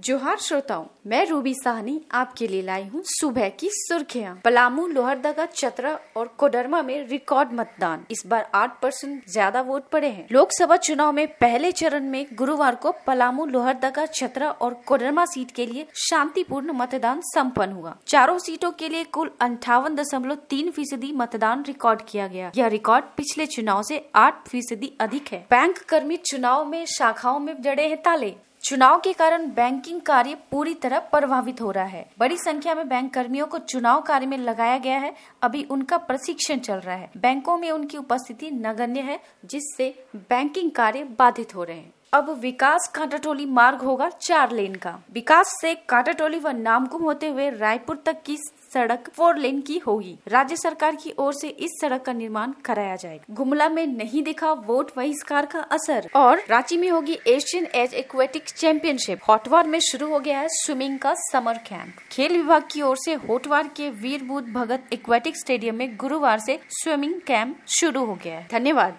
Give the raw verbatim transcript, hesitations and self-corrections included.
जोहार श्रोताओं, मैं रूबी साहनी आपके लिए लाई हूँ सुबह की सुर्खियाँ। पलामू, लोहरदगा, चतरा और कोडरमा में रिकॉर्ड मतदान। इस बार आठ परसेंट ज्यादा वोट पड़े हैं। लोकसभा चुनाव में पहले चरण में गुरुवार को पलामू, लोहरदगा, चतरा और कोडरमा सीट के लिए शांतिपूर्ण मतदान संपन्न हुआ। चारों सीटों के लिए कुल अंठावन दशमलव तीन फीसदी मतदान रिकॉर्ड किया गया। यह रिकॉर्ड पिछले चुनाव से आठ फीसदी अधिक है। बैंक कर्मी चुनाव में शाखाओं में जड़े हैं ताले। चुनाव के कारण बैंकिंग कार्य पूरी तरह प्रभावित हो रहा है। बड़ी संख्या में बैंक कर्मियों को चुनाव कार्य में लगाया गया है। अभी उनका प्रशिक्षण चल रहा है। बैंकों में उनकी उपस्थिति नगण्य है, जिससे बैंकिंग कार्य बाधित हो रहे हैं। अब विकास कांटाटोली मार्ग होगा चार लेन का। विकास से कांटाटोली व नामकुम होते हुए रायपुर तक की सड़क फोर लेन की होगी। राज्य सरकार की ओर से इस सड़क का निर्माण कराया जाएगा। गुमला में नहीं दिखा वोट बहिष्कार का असर। और रांची में होगी Asian age aquatic championship. Hotwar में शुरू हो गया है स्विमिंग का समर कैंप। खेल विभाग की ओर से होटवार के वीर बुद्ध भगत एक्वेटिक स्टेडियम में गुरुवार से स्विमिंग कैंप शुरू हो गया है। धन्यवाद।